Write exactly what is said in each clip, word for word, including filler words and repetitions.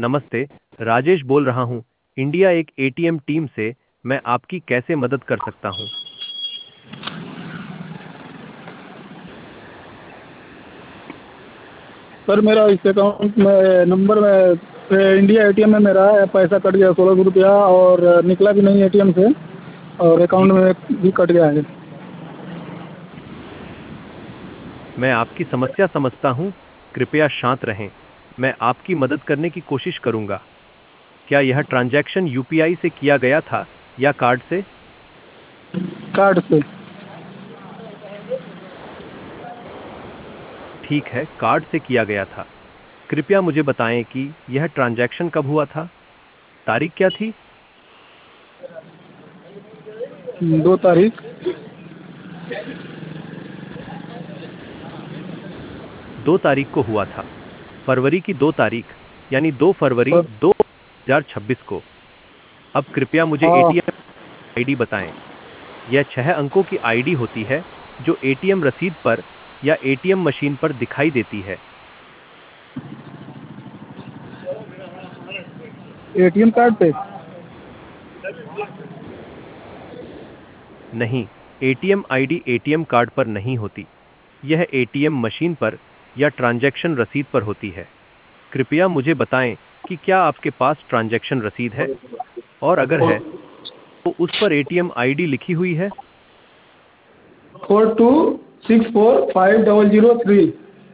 नमस्ते, राजेश बोल रहा हूँ, इंडिया एक एटीएम टीम से। मैं आपकी कैसे मदद कर सकता हूँ? सर मेरा इस अकाउंट में नंबर में ए, इंडिया एटीएम में मेरा है, पैसा कट गया सोलह सौ रुपया और निकला भी नहीं एटीएम से और जी, अकाउंट में भी कट गया है। मैं आपकी समस्या समझता हूँ। कृपया शांत रहें। मैं आपकी मदद करने की कोशिश करूँगा। क्या यह ट्रांजैक्शन यूपीआई से किया गया था या कार्ड से? कार्ड से। ठीक है, कार्ड से किया गया था। कृपया मुझे बताएं कि यह ट्रांजैक्शन कब हुआ था? तारीख क्या थी? दो तारीख। दो तारीख को हुआ था। फरवरी की दो तारीख, यानी दो फरवरी पर दो हजार छब्बीस को। अब कृपया मुझे हाँ। एटीएम आईडी बताएं। यह छह अंकों की आईडी होती है जो एटीएम रसीद पर या एटीएम मशीन पर दिखाई देती है। एटीएम कार्ड पे। नहीं, एटीएम आईडी एटीएम कार्ड पर नहीं होती। यह एटीएम मशीन पर या ट्रांजैक्शन रसीद पर होती है। कृपया मुझे बताएं कि क्या आपके पास ट्रांजैक्शन रसीद है, और अगर है तो उस पर एटीएम आईडी लिखी हुई है। Four two six four five double zero three.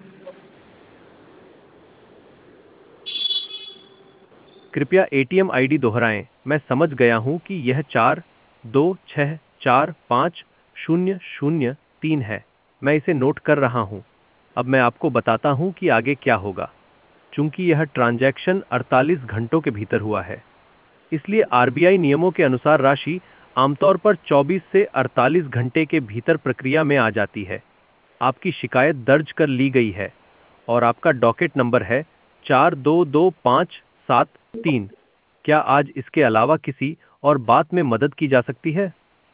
कृपया एटीएम आईडी दोहराएं। मैं समझ गया हूं कि यह चार दो छह चार पाँच शून्य शून्य तीन है। मैं इसे नोट कर रहा हूं। अब मैं आपको बताता हूं कि आगे क्या होगा। चूंकि यह ट्रांजैक्शन अड़तालीस घंटों के भीतर हुआ है, इसलिए आरबीआई नियमों के अनुसार राशि आमतौर पर चौबीस से अड़तालीस घंटे के भीतर प्रक्रिया में आ जाती है। आपकी शिकायत दर्ज कर ली गई है और आपका डॉकेट नंबर है चार दो दो पाँच सात तीन। क्या आज इसके अलावा किसी और बात में मदद की जा सकती है?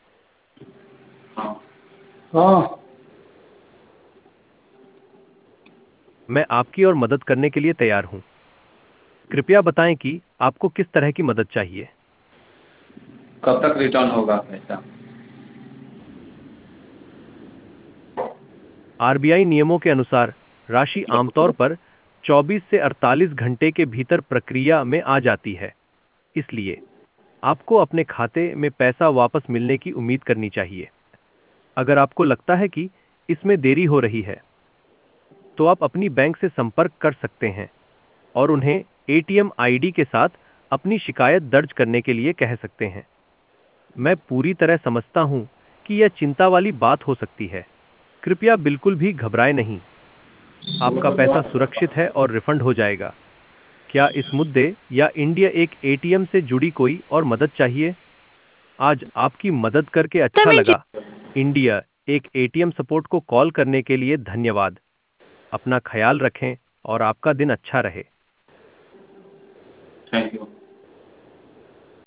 हाँ। मैं आपकी और मदद करने के लिए तैयार हूं। कृपया बताएं कि आपको किस तरह की मदद चाहिए। कब तक रिटर्न होगा पैसा? आरबीआई नियमों के अनुसार राशि आमतौर पर चौबीस से अड़तालीस घंटे के भीतर प्रक्रिया में आ जाती है। इसलिए आपको अपने खाते में पैसा वापस मिलने की उम्मीद करनी चाहिए। अगर आपको लगता है कि इसमें देरी हो रही है, तो आप अपनी बैंक से संपर्क कर सकते हैं और उन्हें एटीएम आईडी के साथ अपनी शिकायत दर्ज करने के लिए कह सकते हैं। मैं पूरी तरह समझता हूं कि यह चिंता वाली बात हो सकती है। कृपया बिल्कुल भी घबराएं नहीं। आपका पैसा सुरक्षित है और रिफंड हो जाएगा। क्या इस मुद्दे या इंडिया एक एटीएम से जुड़ी कोई और मदद चाहिए? आज आपकी मदद करके अच्छा लगा। इंडिया एक एटीएम सपोर्ट को कॉल करने के लिए धन्यवाद। अपना ख्याल रखें और आपका दिन अच्छा रहे। Thank you.